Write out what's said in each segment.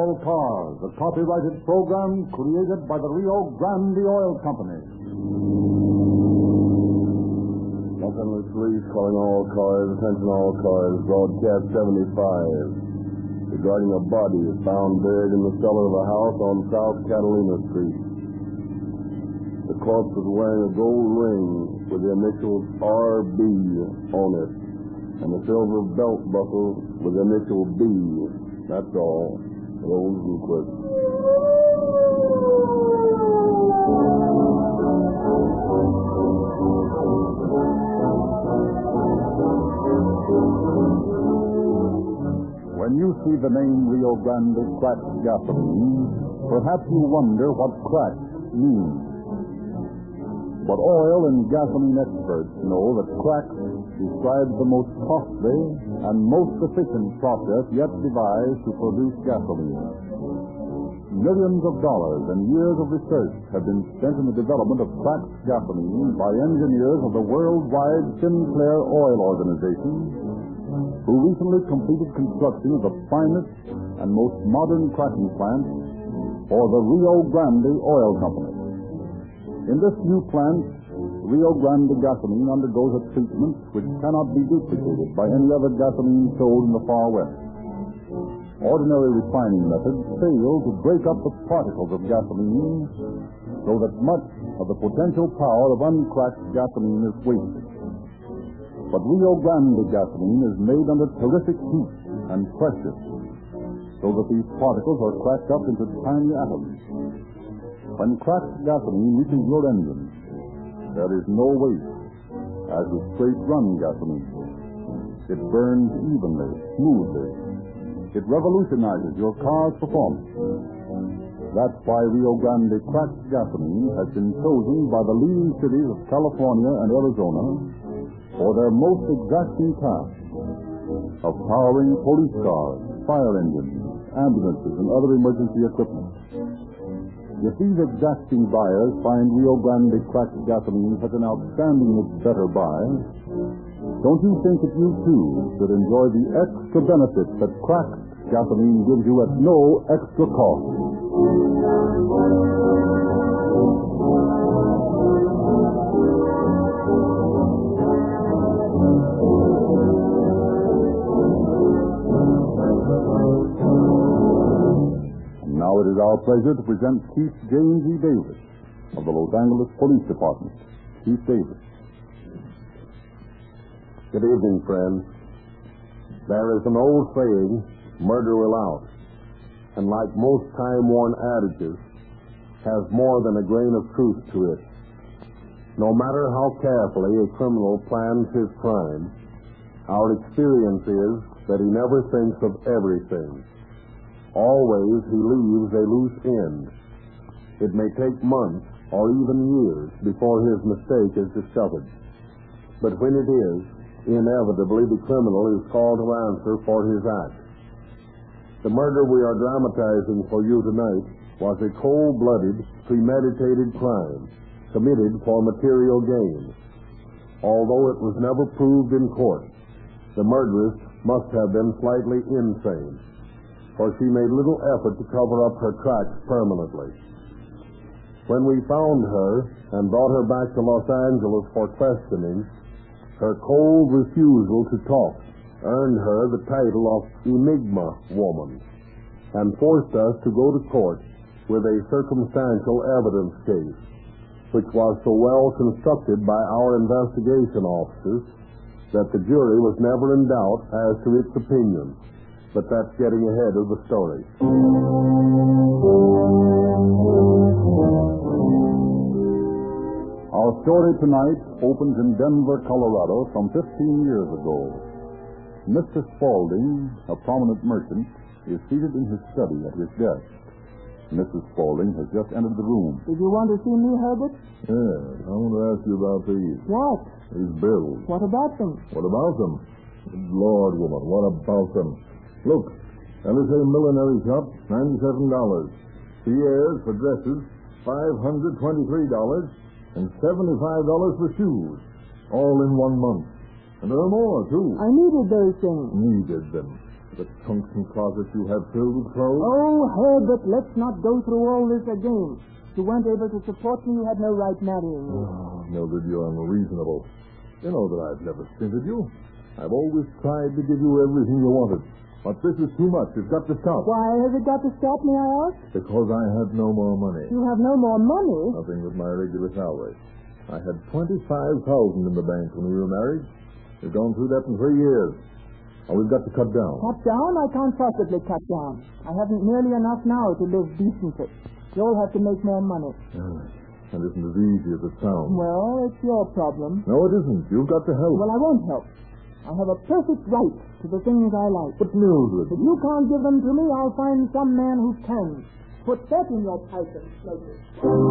All Cars, a copyrighted program created by the Rio Grande Oil Company. Los Angeles Police calling all cars, attention all cars, broadcast 75. Regarding a body found buried in the cellar of a house on South Catalina Street. The corpse was wearing a gold ring with the initials RB on it, and a silver belt buckle with the initial B. That's all. Rolls and quits. When you see the name Rio Grande Cracked Gasoline, perhaps you wonder what cracked means. But oil and gasoline experts know that cracked describes the most costly and most efficient process yet devised to produce gasoline. Millions of dollars and years of research have been spent in the development of cracked gasoline by engineers of the worldwide Sinclair Oil Organization, who recently completed construction of the finest and most modern cracking plant for the Rio Grande Oil Company. In this new plant, Rio Grande gasoline undergoes a treatment which cannot be duplicated by any other gasoline sold in the far west. Ordinary refining methods fail to break up the particles of gasoline so that much of the potential power of uncracked gasoline is wasted. But Rio Grande gasoline is made under terrific heat and pressure, so that these particles are cracked up into tiny atoms. When cracked gasoline reaches your engine, there is no waste, as with straight-run gasoline. It burns evenly, smoothly. It revolutionizes your car's performance. That's why Rio Grande cracked gasoline has been chosen by the leading cities of California and Arizona for their most exacting task of powering police cars, fire engines, ambulances, and other emergency equipment. If these exacting buyers find Rio Grande cracked gasoline such an outstanding better buy, don't you think that you too should enjoy the extra benefits that cracked gasoline gives you at no extra cost? Now it is our pleasure to present Chief James E. Davis of the Los Angeles Police Department. Chief Davis. Good evening, friends. There is an old saying, murder will out, and like most time-worn adages, has more than a grain of truth to it. No matter how carefully a criminal plans his crime, our experience is that he never thinks of everything. Always he leaves a loose end. It may take months or even years before his mistake is discovered. But when it is, inevitably the criminal is called to answer for his act. The murder we are dramatizing for you tonight was a cold-blooded, premeditated crime committed for material gain. Although it was never proved in court, the murderess must have been slightly insane, for she made little effort to cover up her tracks permanently. When we found her and brought her back to Los Angeles for questioning, her cold refusal to talk earned her the title of Enigma Woman and forced us to go to court with a circumstantial evidence case, which was so well constructed by our investigation officers that the jury was never in doubt as to its opinion. But that's getting ahead of the story. Our story tonight opens in Denver, Colorado, some 15 years ago. Mr. Spaulding, a prominent merchant, is seated in his study at his desk. Mrs. Spaulding has just entered the room. Did you want to see me, Herbert? Yes, I want to ask you about these. What? These bills. What about them? What about them? Good Lord, woman, what about them? Look, LSA Millinery Shop, $97. Pierre's for dresses, $523, and $75 for shoes, all in 1 month. And there are more, too. I needed those things. Needed them. The tungsten closet you have filled with clothes? Oh, Herbert, let's not go through all this again. You weren't able to support me. You had no right marrying me. Oh, Mildred, you're unreasonable. You know that I've never stinted you. I've always tried to give you everything you wanted. But this is too much. It's got to stop. Why has it got to stop, may I ask? Because I have no more money. You have no more money? Nothing but my regular salary. I had $25,000 in the bank when we were married. We've gone through that in 3 years. And we've got to cut down. Cut down? I can't possibly cut down. I haven't nearly enough now to live decently. You'll have to make more money. It isn't as easy as it sounds. Well, it's your problem. No, it isn't. You've got to help. Well, I won't help. I have a perfect right to the things I like. But Mildred... If you can't give them to me, I'll find some man who can. Put that in your pipe and smoke it.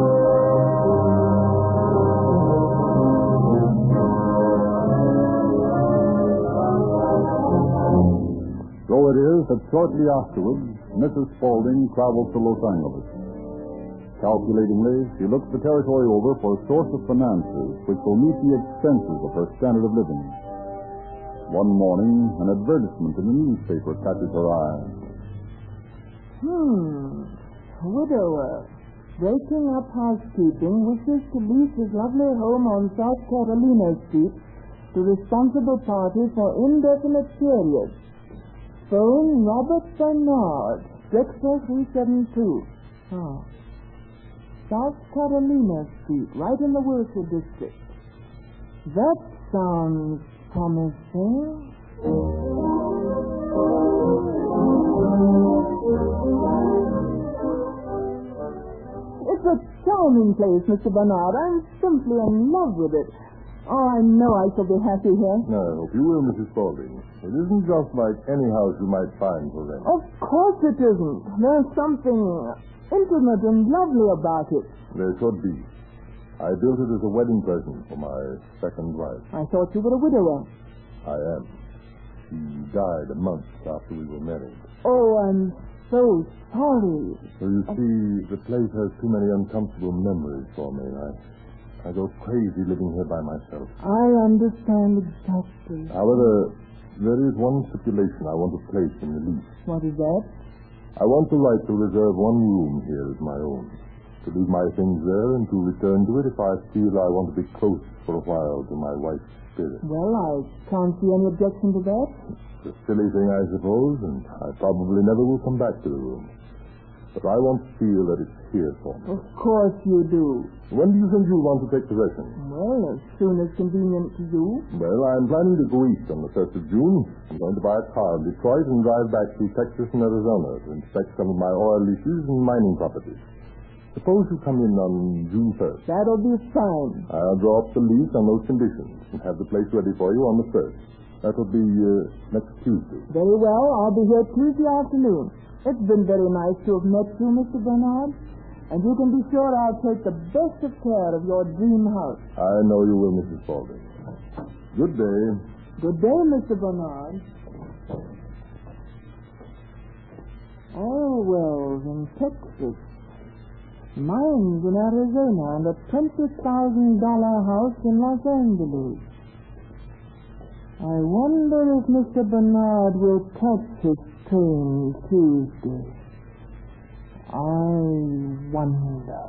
So it is that shortly afterwards, Mrs. Spaulding travels to Los Angeles. Calculatingly, she looks the territory over for a source of finances which will meet the expenses of her standard of living. One morning, an advertisement in the newspaper catches her eye. Widower, breaking up housekeeping, wishes to lease his lovely home on South Carolina Street to responsible party for indefinite period. Phone Robert Bernard, Drexel 372. South Carolina Street, right in the Worcester district. That sounds promising. It's a charming place, Mr. Bernard. I'm simply in love with it. Oh, I know I shall be happy here. I hope you will, Mrs. Spaulding. It isn't just like any house you might find for rent. Of course it isn't. There's something intimate and lovely about it. There should be. I built it as a wedding present for my second wife. I thought you were a widower. I am. She died a month after we were married. Oh, I'm so sorry. So you see, the place has too many uncomfortable memories for me. I go crazy living here by myself. I understand exactly. However, there is one stipulation I want to place in the lease. What is that? I want the right to reserve one room here as my own. To leave my things there and to return to it if I feel I want to be close for a while to my wife's spirit. Well, I can't see any objection to that. It's a silly thing, I suppose, and I probably never will come back to the room. But I want to feel that it's here for me. Of course you do. When do you think you'll want to take possession? Well, as soon as convenient to you. Well, I'm planning to go east on the 1st of June. I'm going to buy a car in Detroit and drive back to Texas and Arizona to inspect some of my oil leases and mining properties. Suppose you come in on June 1st. That'll be fine. I'll draw up the lease on those conditions and have the place ready for you on the 1st. That'll be next Tuesday. Very well. I'll be here Tuesday afternoon. It's been very nice to have met you, Mr. Bernard. And you can be sure I'll take the best of care of your dream house. I know you will, Mrs. Spaulding. Good day. Good day, Mr. Bernard. Orwell's in Texas. Mines in Arizona and a $20,000 house in Los Angeles. I wonder if Mr. Bernard will catch his train Tuesday. I wonder.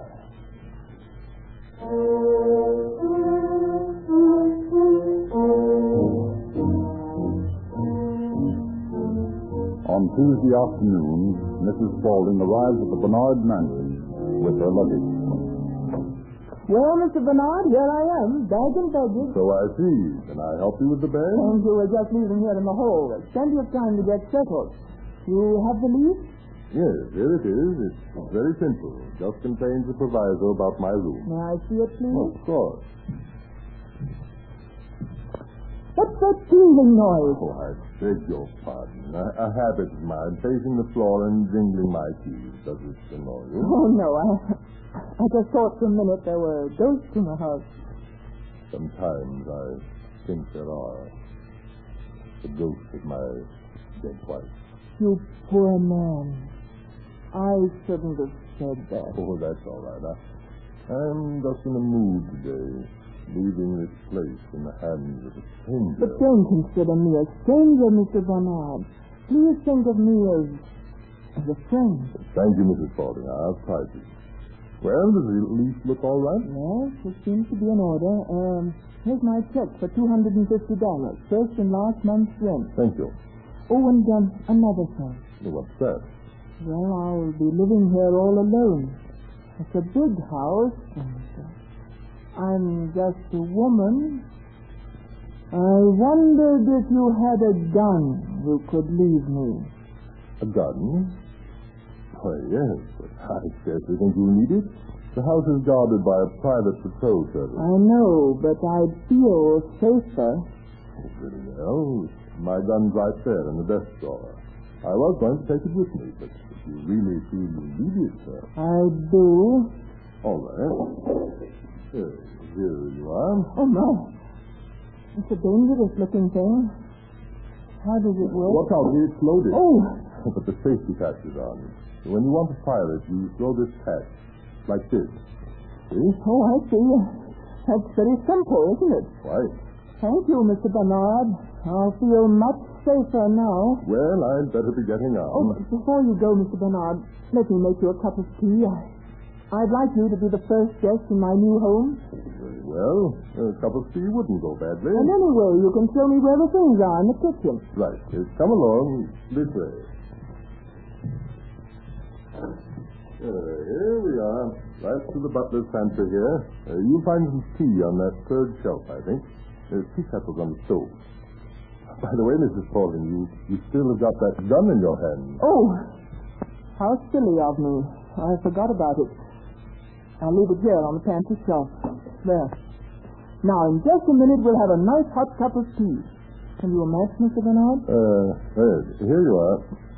On Tuesday afternoon, Mrs. Spaulding arrives at the Bernard mansion with her luggage. Well, Mr. Bernard, here I am, bag and baggage. So I see. Can I help you with the bag? And you were just leaving here in the hall. There's plenty of time to get settled. You have the lease? Yes, here it is. It's very simple. It just contains a proviso about my room. May I see it, please? Oh, of course. What's that tingling noise? Oh, I beg your pardon. A habit of mine, facing the floor and jingling my keys. Does it annoy you? Oh, no. I just thought for a minute there were ghosts in the house. Sometimes I think there are. The ghost of my dead wife. You poor man. I shouldn't have said that. Oh, that's all right. I'm just in a mood today, leaving this place in the hands of a stranger. But don't consider me a stranger, Mr. Bernard. Please think of me as a friend. Thank you, Mrs. Spaulding. I'll try to. Well, does the lease look all right? Yes, it seems to be in order. Here's my check for $250, first and last month's rent. Thank you. Oh, and another thing. What's that? Well, I'll be living here all alone. It's a big house, and I'm just a woman. I wondered if you had a gun you could leave me. A gun? Why, yes, but I scarcely think you'll need it. The house is guarded by a private patrol service. I know, but I'd feel safer. Oh, very well. My gun's right there in the desk drawer. I was going to take it with me, but if you really feel you need it, sir. I do. All right. Here you are. Oh, no. It's a dangerous-looking thing. How does it work? Watch out, it's loaded. Oh! But the safety catch is on. When you want to fire it, you throw this catch, like this. See? Oh, I see. That's very simple, isn't it? Right. Thank you, Mr. Bernard. I'll feel much safer now. Well, I'd better be getting on. Oh, before you go, Mr. Bernard, let me make you a cup of tea. I'd like you to be the first guest in my new home. Very well. A cup of tea wouldn't go badly. And anyway, you can show me where the things are in the kitchen. Right. Come along this way. Here we are. Right to the butler's pantry here. You'll find some tea on that third shelf, I think. Tea kettle's on the stove. By the way, Mrs. Spaulding, you still have got that gun in your hand. Oh, how silly of me. I forgot about it. I'll leave it here on the pantry shelf. There. Now, in just a minute, we'll have a nice hot cup of tea. Can you imagine, Mr. Bernard? Here you are.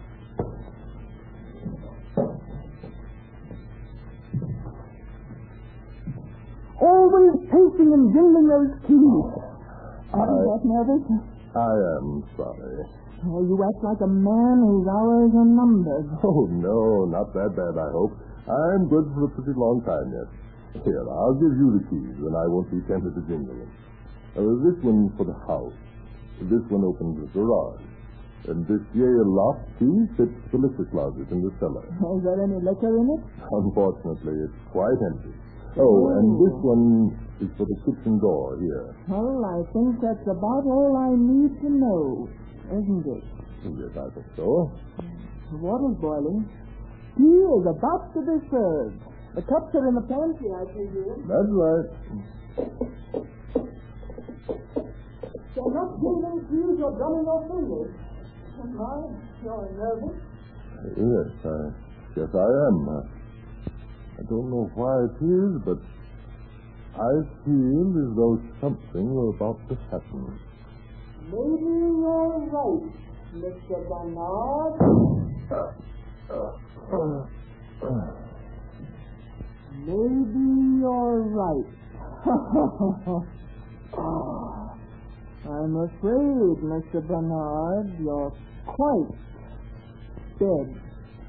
Always tasting and jingling those keys. Are you that nervous? I am sorry. Oh, you act like a man whose hours are numbered. Oh, no, not that bad, I hope. I'm good for a pretty long time yet. Here, I'll give you the keys, and I won't be tempted to jingle them. This one for the house. This one opens the garage. And this Yale lock key fits the liquor closet in the cellar. Is there any liquor in it? Unfortunately, it's quite empty. Oh, and this one is for the kitchen door here. Well, I think that's about all I need to know, isn't it? Yes, I think so. The water's boiling. Tea is about to be served. The cups are in the pantry, I presume. That's right. You're not jingling keys or drumming your fingers. My, you're nervous. Yes, I guess I am. I don't know why it is, but I feel as though something were about to happen. Maybe you're right, Mr. Bernard. Maybe you're right. I'm afraid, Mr. Bernard, you're quite dead.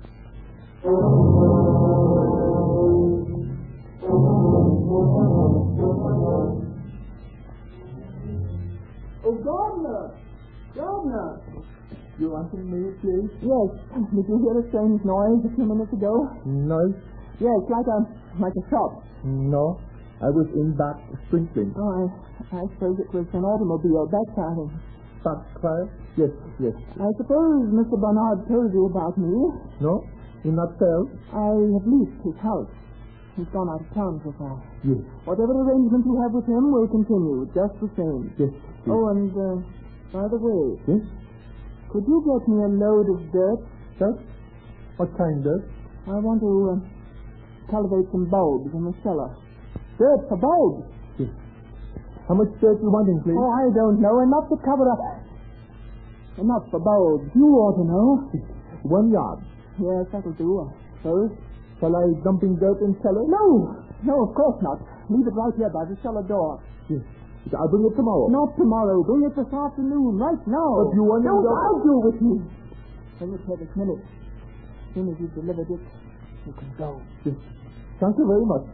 Oh, Gardner! Gardner! You wanted me, please? Yes. Did you hear a strange noise a few minutes ago? No. Yes, like a shot. No. I was in back sprinkling. Oh, I suppose it was an automobile backfiring. Backfire? Yes, yes. I suppose Mr. Bernard told you about me. No? In not tell? I have leased his house. He's gone out of town so far. Yes. Whatever arrangement you have with him will continue, just the same. Yes. Oh, and by the way, Yes? could you get me a load of dirt? Dirt? What kind of? I want to cultivate some bulbs in the cellar. Dirt for bulbs? Yes. How much dirt you wanting, please? Oh, I don't know. Enough to cover up. Enough for bulbs. You ought to know. 1 yard. Yes, that'll do, I suppose. Shall I dumping dirt in cellar? No, of course not. Leave it right here by the cellar door. Yes. I'll bring it tomorrow. Not tomorrow. Bring it this afternoon, right now. But you want Don't to... argue with me. Bring it here this minute. As soon as you've delivered it, you can go. Yes. Thank you very much.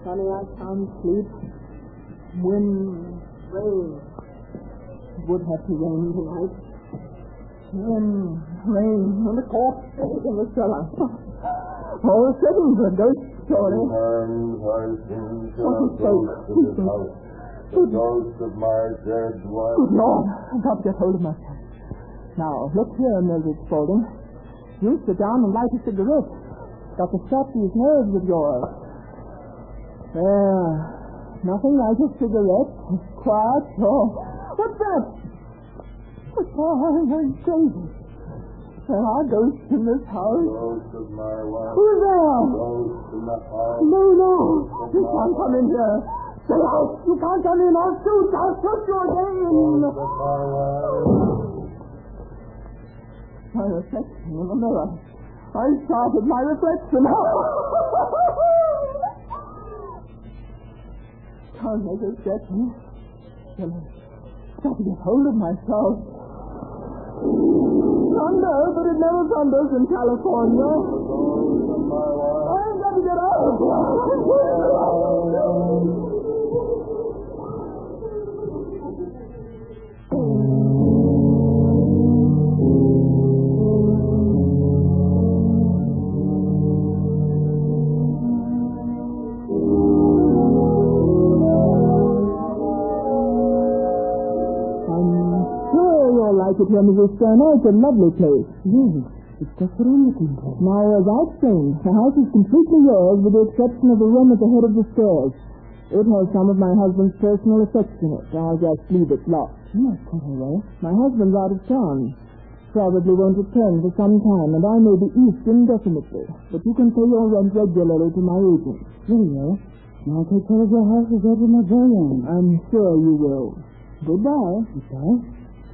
Honey, I can't sleep. Wind, rain. It would have to rain tonight. Wind, rain, and a corpse in the cellar. All sitting for a ghost story. The ghost of my dead wife. Good Lord, I've got to get hold of myself. Now, look here, Mildred Spaulding. You sit down and light a cigarette. Got to stop these nerves of yours. There. Nothing like a cigarette. Quiet. Oh, what's that? Oh, I'm crazy. There are ghosts in this house. Ghost of my wife. Who's there? Ghost in the house. No. You can't come in here. Stay out. You can't come in. I'll shoot you again. Ghost of my wife. My reflection in the mirror. I started my reflection. Can't make it get me. Well, I've got to get hold of myself. Thunder, but it never thunders in California. I've got to get out. Like it here, Mrs. Sterner. It's a lovely place. Yes, it's just what I'm looking for. Now, as I explained, the house is completely yours with the exception of the room at the head of the stairs. It has some of my husband's personal effects in it. I'll just leave it locked. Yes, quite all right. My husband's out of town. Probably won't return for some time, and I may be east indefinitely. But you can pay your rent regularly to my agent. Very well. Now I'll take care of your house as ever my very own. I'm sure you will. Goodbye. Goodbye.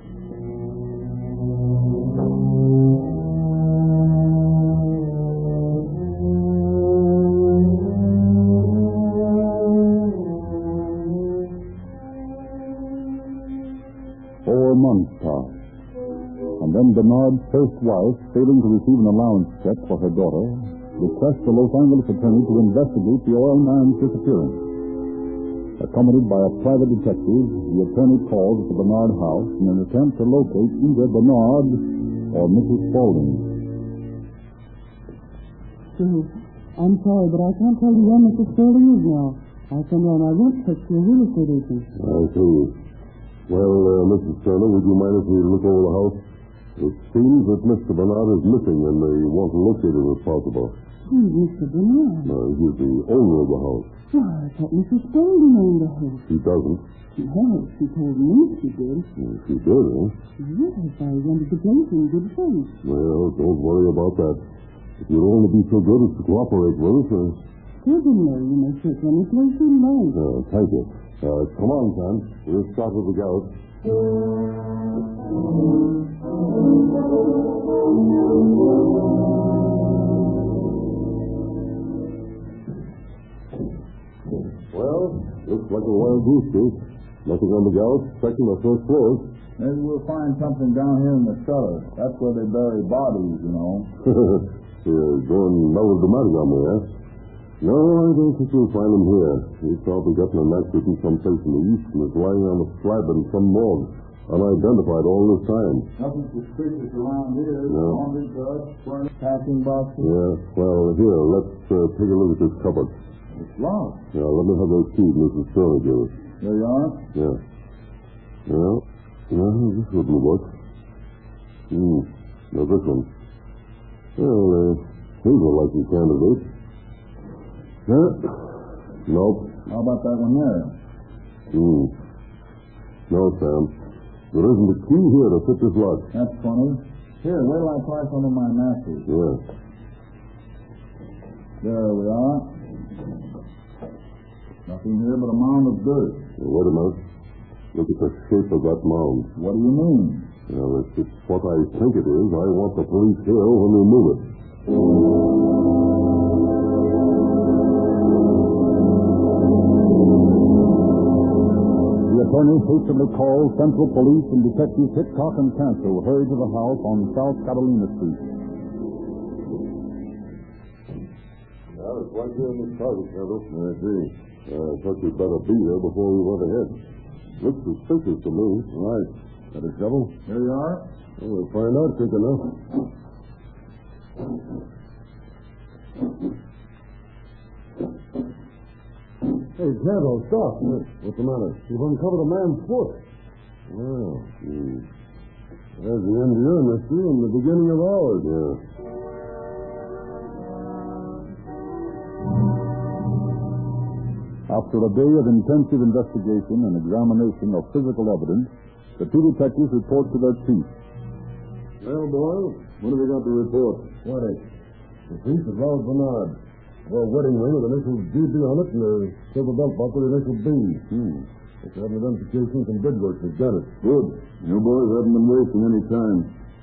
Months passed, and then Bernard's first wife, failing to receive an allowance check for her daughter, requests the Los Angeles attorney to investigate the oil man's disappearance. Accompanied by a private detective, the attorney calls at the Bernard house in an attempt to locate either Bernard or Mrs. Spaulding. Steve, I'm sorry, but I can't tell you where Mrs. Spaulding is now. I'll send her on my rent check to a real estate agent. I see. Well, Mrs. Turner, would you mind if we look over the house? It seems that Mr. Bernard is missing, and they want to locate him if possible. Who's Mr. Bernard? He's the owner of the house. Why, I thought Mrs. Spaulding owned the house. She doesn't. Well, she told me she did. She did, huh? Yes, I rented the place in good faith. Well, don't worry about that. If you'd only be so good as to cooperate with us. Certainly, you may check any place you like. Thank you. Come on, Sam. We'll start with the garage. Well, looks like a wild goose chase. Nothing on the garage, second or first floors. Maybe we'll find something down here in the cellar. That's where they bury bodies, you know. You're going melodramatic on me, eh? No, I don't think you'll find him here. He's probably gotten a knife written someplace in the east and is lying on a slab in some morgue, unidentified all this time. Nothing suspicious around here. No. Laundry trucks, furnace, packing boxes. Yeah, well, here, let's take a look at this cupboard. It's locked. Yeah, let me have those keys Mrs. Turner gave us. There you are. Yeah. Well, this wouldn't work. Now this one. Well, here's a likely candidate. Nope. How about that one there? No, Sam. There isn't a key here to fit this lock. That's funny. Here, wait till I try some of my matches. Yeah. There we are. Nothing here but a mound of dirt. Wait a minute. Look at the shape of that mound. What do you mean? Well, if it's what I think it is, I want the police here when we move it. The attorney hastily called Central Police, and Detectives Hitchcock and Cancel hurried to the house on South Catalina Street. Yeah, it's right here in this closet, Kendall. I see. Thought we'd better be there before we went ahead. Looks suspicious to me. Right. Got a shovel? Here you are. Well, we'll find out quick enough. Hey, Tonto, stop. What's the matter? You've uncovered a man's foot. Well, there's the end of your mystery and the beginning of ours. Yeah. After a day of intensive investigation and examination of physical evidence, the two detectives report to their chief. Well, boys, what have you got to report? What is? The thief is Ralph Bernard. Wore a wedding ring with the initials GB on it and a silver belt buckle with the initial B. It's had an identification from Bidworth has got it. Good. You boys haven't been wasting any time.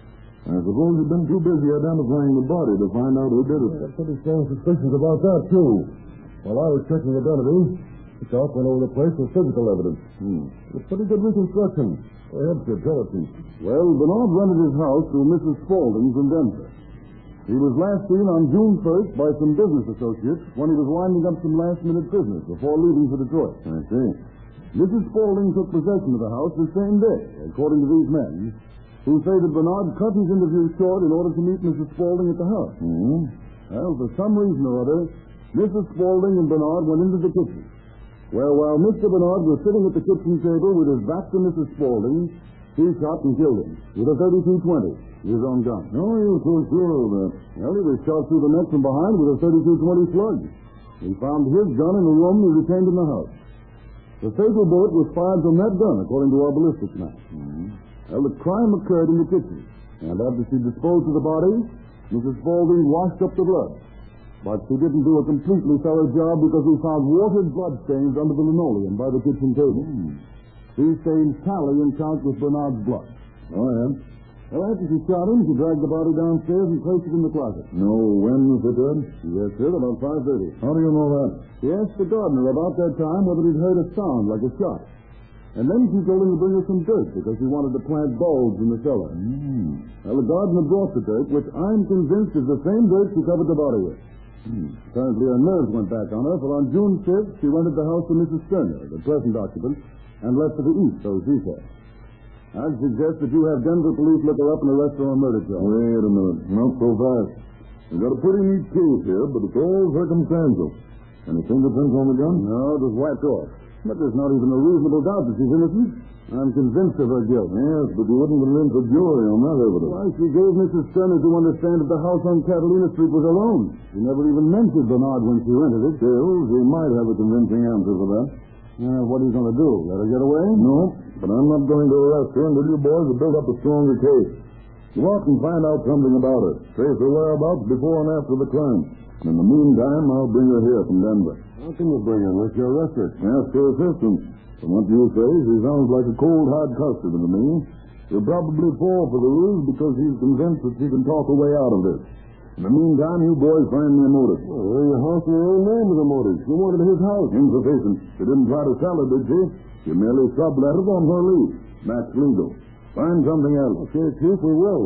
I suppose you've been too busy identifying the body to find out who did it. I got pretty strong suspicions about that, too. While I was checking identity, the cop went over the place for physical evidence. It's pretty good reconstruction. It helps your jealousy. Well, Bernard rented his house to Mrs. Spaulding from Denver. He was last seen on June 1st by some business associates when he was winding up some last-minute business before leaving for Detroit. I see. Mrs. Spaulding took possession of the house the same day, according to these men, who say that Bernard cut his interview short in order to meet Mrs. Spaulding at the house. Well, for some reason or other, Mrs. Spaulding and Bernard went into the kitchen, where while Mr. Bernard was sitting at the kitchen table with his back to Mrs. Spaulding, he shot and killed him with a .32-20. His own gun. Oh, you're so sure of that. Well, he was shot through the neck from behind with a .32-20 slug. He found his gun in the room he retained in the house. The fatal bullet was fired from that gun, according to our ballistics man. Well, the crime occurred in the kitchen, and after she disposed of the body, Mrs. Spaulding washed up the blood. But she didn't do a completely thorough job because we found watered blood stains under the linoleum by the kitchen table. These stains tally and count with Bernard's blood. Oh, yeah? Well, after she shot him, she dragged the body downstairs and placed it in the closet. No, when was it done? Yes, sir, about 5:30. How do you know that? She asked the gardener about that time whether he'd heard a sound like a shot. And then she told him to bring her some dirt because she wanted to plant bulbs in the cellar. Well, the gardener brought the dirt, which I'm convinced is the same dirt she covered the body with. Apparently her nerves went back on her, for on June 5th, she rented the house to Mrs. Sterner, the present occupant, and left for the east, so she said. I'd suggest that you have Denver police look her up and arrest her on murder charge. Wait a minute. Not so fast. We've got a pretty neat case here, but it's all circumstantial. Any fingerprints on the gun? No, it was wiped off. But there's not even a reasonable doubt that she's innocent. I'm convinced of her guilt. Yes, but you wouldn't convince a jury on that evidence. Why, she gave Mrs. Sterner to understand that the house on Catalina Street was her own. She never even mentioned Bernard when she rented it. Still, she might have a convincing answer for that. What are you going to do? Let her get away? No, but I'm not going to arrest her until you boys have built up a stronger case. Go out and find out something about her. Trace her whereabouts before and after the crime. In the meantime, I'll bring her here from Denver. How can you bring her unless you arrest her? Ask her assistance. From what you say, she sounds like a cold, hard customer to me. She'll probably fall for the ruse because she's convinced that she can talk her way out of this. In the meantime, you boys find me a motive. Well, your house in your own name is a motive. You wanted his house. Insufficient. She didn't try to sell it, did she? She merely subletted on her lease. That's legal. Find something else. Okay, Chief, we will.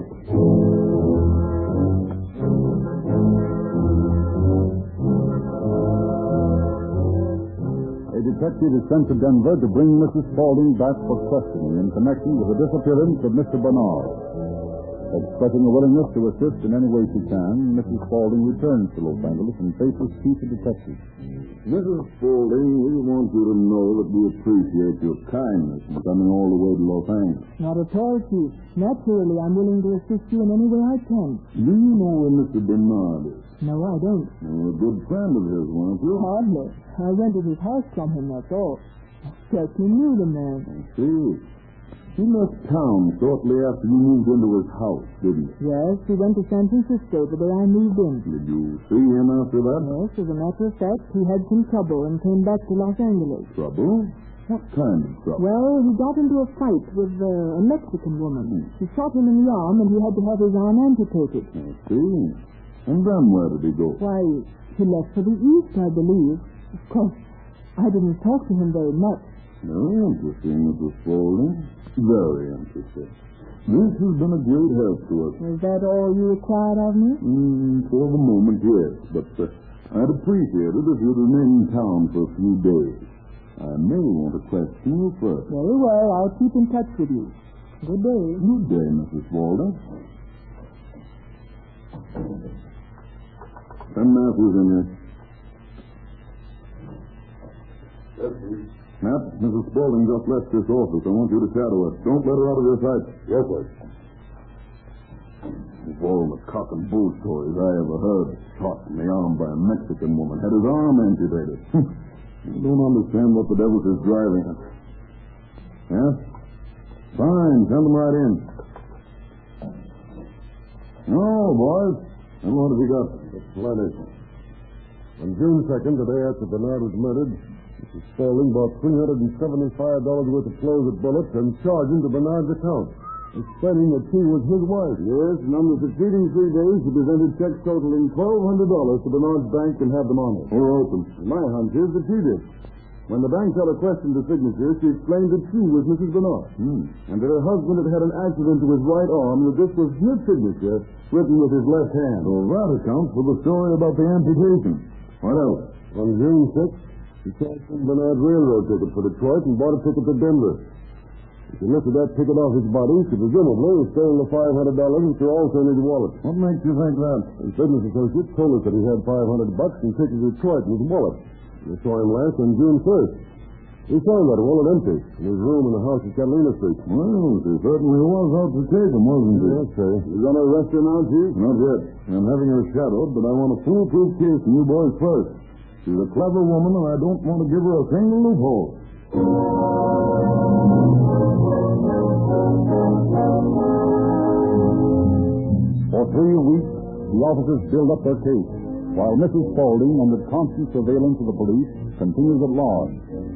A detective is sent to Denver to bring Mrs. Spaulding back for questioning in connection with the disappearance of Mr. Bernard. Expressing a willingness to assist in any way she can, Mrs. Spaulding returns to Los Angeles and faces Chief of Detectives. Mrs. Spaulding, we want you to know that we appreciate your kindness in coming all the way to Los Angeles. Not at all, Chief. Naturally, I'm willing to assist you in any way I can. Do you know where Mr. Bernard is? No, I don't. You're a good friend of his, weren't you? Hardly. I rented his house from him, that's all. Certainly knew the man. I see. He left town shortly after you moved into his house, didn't he? Yes, he went to San Francisco the day I moved in. Did you see him after that? Yes, as a matter of fact, he had some trouble and came back to Los Angeles. Trouble? What kind of trouble? Well, he got into a fight with a Mexican woman. She shot him in the arm, and he had to have his arm amputated. I see. And then where did he go? Why, he left for the east, I believe. Of course, I didn't talk to him very much. Very interesting, Mrs. Spaulding. Very interesting. This has been a great help to us. Is that all you required of me? For the moment, yes. But I'd appreciate it if you'd remain in town for a few days. I may want to question you first. Very well, I'll keep in touch with you. Good day. Good day, Mrs. Walden. Send Matthews in here. Yes, please. Matt, Mrs. Spaulding just left this office. I want you to shadow her. Don't let her out of your sight. Yes, sir. Of all the cock and bull stories I ever heard, shot in the arm by a Mexican woman, had his arm amputated. You don't understand what the devil is driving at. Yeah? Fine, send them right in. No, boys. And what have you got? Plenty. On June 2nd, the day after Bernard was murdered, Mrs. Spaulding bought $375 worth of clothes at Bullock's and charged him to Bernard's account, explaining that she was his wife. Yes, and on the succeeding 3 days, he presented checks totaling $1,200 to Bernard's bank and had them honored. Or open. My hunch is that she did. When the bank teller questioned the signature, she explained that she was Mrs. Bernard. And that her husband had had an accident to his right arm, and that this was his signature, written with his left hand. Well, that accounts for the story about the amputation. What else? On June 6th, he cashed in Bernard's railroad ticket for Detroit and bought a ticket to Denver. If he lifted that ticket off his body, she presumably was stolen the $500 which were also in his wallet. What makes you think that? His business associate told us that he had $500 and tickets to Detroit in his wallet. We saw him last on June 1st. We found that wallet empty in his room in the house at Catalina Street. Well, she certainly was out to take him, wasn't she? Yes, sir. You going to arrest her now, Chief? Not yet. I'm having her shadowed, but I want a foolproof case from you boys first. She's a clever woman, and I don't want to give her a single loophole. For 3 weeks, the officers build up their case, while Mrs. Spaulding, under constant surveillance of the police, continues at large.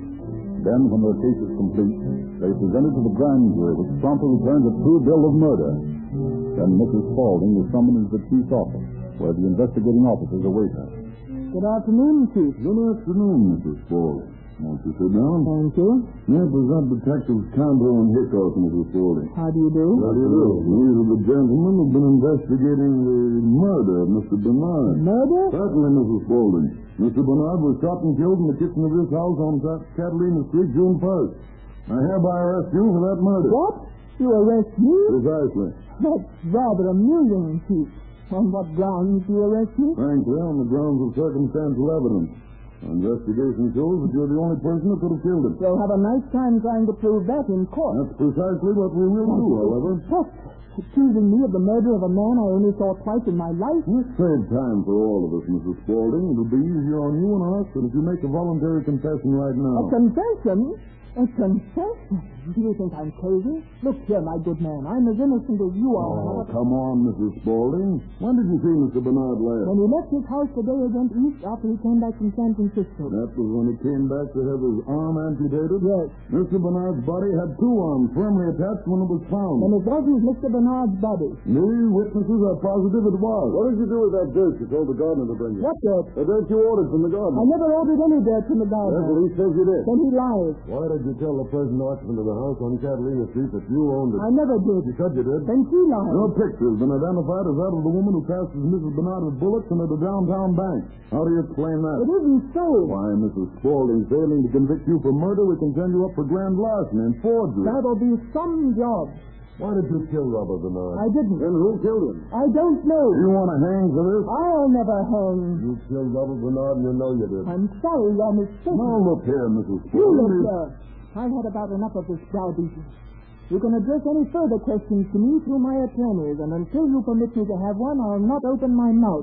Then, when their case is complete, they present it to the grand jury, which promptly returns a true bill of murder. Then Mrs. Spaulding is summoned into the chief's office, where the investigating officers await her. Good afternoon, Chief. Good afternoon, Mrs. Spaulding. Won't you sit down? Thank you. Represent Detectives Campbell and Hickok, Mrs. Spaulding. How do you do? How do you do? These are the gentlemen who've been investigating the murder of Mr. Bernard. Murder? Certainly, Mrs. Spaulding. Mr. Bernard was shot and killed in the kitchen of this house on Catalina Street, June 1st. I hereby arrest you for that murder. What? You arrest me? Precisely. That's rather amusing, Chief. On what grounds do you arrest me? Frankly, on the grounds of circumstantial evidence. Our investigation shows that you're the only person who could have killed him. We'll have a nice time trying to prove that in court. That's precisely what we will do, however. What? Accusing me of the murder of a man I only saw twice in my life? Let's save time for all of us, Mrs. Spaulding. It'll be easier on you and us than if you make a voluntary confession right now. A confession? A confession? Do you think I'm crazy? Look here, my good man. I'm as innocent as you are. Oh, come on, Mrs. Spaulding. When did you see Mr. Bernard last? When he left his house the day he went east after he came back from San Francisco. That was when he came back to have his arm amputated? Yes. Mr. Bernard's body had 2 arms firmly attached when it was found. And it wasn't Mr. Bernard's body. These witnesses are positive it was. What did you do with that dirt you told the gardener to bring you? What dirt? The dirt you ordered from the gardener. I never ordered any dirt from the That's gardener. what he says you did. Then he lies. Why did you tell the present occupant of the house on Catalina Street that you owned it? I never did. You said you did. Then she lied. Your picture has been identified as that of the woman who passed as Mrs. Bernard with bullets and at the downtown bank. How do you explain that? It isn't so. Why, Mrs. Spaulding, failing to convict you for murder, we can send you up for grand larceny and forgery. That'll be some job. Why did you kill Robert Bernard? I didn't. Then who killed him? I don't know. You want to hang for this? I'll never hang. You killed Robert Bernard and you know you did. I'm sorry you're mistaken. Now, look here, Mrs. You look, Spaulding. sir. I've had about enough of this browbeating. You can address any further questions to me through my attorneys, and until you permit me to have one, I'll not open my mouth.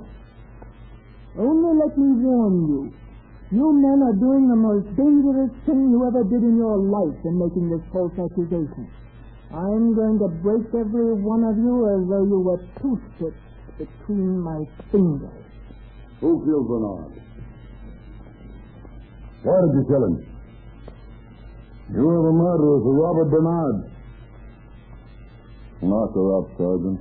Only let me warn you. You men are doing the most dangerous thing you ever did in your life in making this false accusation. I'm going to break every one of you as though you were toothpicks between my fingers. Who killed Bernard? Why did you kill him? You are the murderer for Robert Bernard. Lock her up, Sergeant.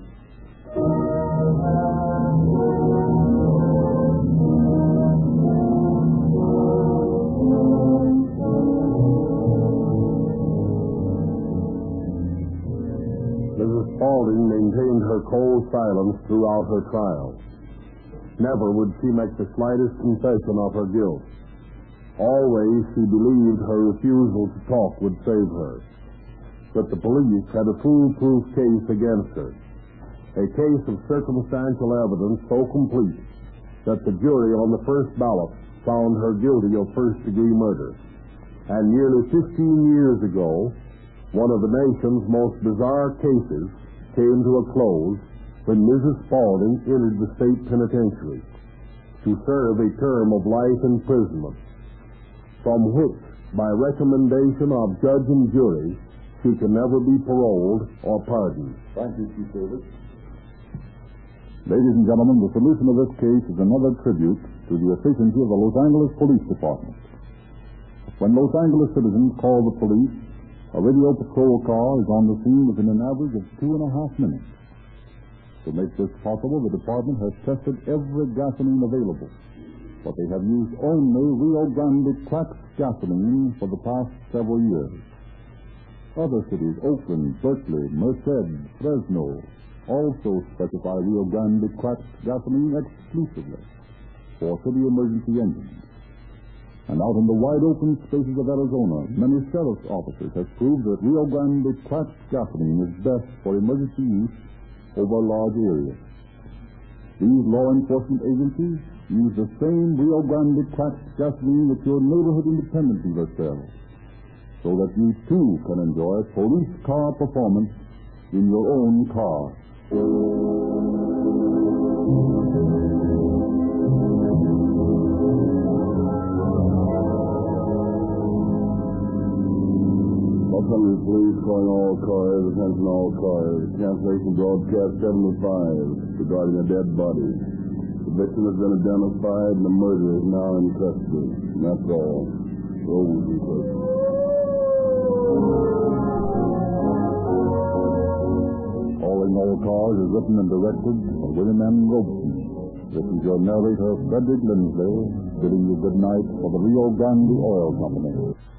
Mrs. Spaulding maintained her cold silence throughout her trial. Never would she make the slightest confession of her guilt. Always she believed her refusal to talk would save her. But the police had a foolproof case against her. A case of circumstantial evidence so complete that the jury on the first ballot found her guilty of first-degree murder. And nearly 15 years ago, one of the nation's most bizarre cases came to a close when Mrs. Spaulding entered the state penitentiary to serve a term of life imprisonment, from which, by recommendation of judge and jury, she can never be paroled or pardoned. Thank you, Chief Davis. Ladies and gentlemen, the solution of this case is another tribute to the efficiency of the Los Angeles Police Department. When Los Angeles citizens call the police, a radio patrol car is on the scene within an average of 2.5 minutes. To make this possible, the department has tested every gasoline available, but they have used only Rio Grande cracked gasoline for the past several years. Other cities, Oakland, Berkeley, Merced, Fresno, also specify Rio Grande cracked gasoline exclusively for city emergency engines. And out in the wide-open spaces of Arizona, many sheriff's officers have proved that Rio Grande cracked gasoline is best for emergency use over large areas. These law enforcement agencies use the same Rio Grande cracked gasoline that your neighborhood independent dealer sells, so that you too can enjoy police car performance in your own car. Los Angeles Police calling all cars, attention all cars. Cancellation broadcast 75 regarding a dead body. The victim has been identified and the murderer is now in custody. And that's all. Roll and close. Calling all cars is written and directed by William M. Robeson. This is your narrator, Frederick Lindsley, bidding you good night for the Rio Grande Oil Company.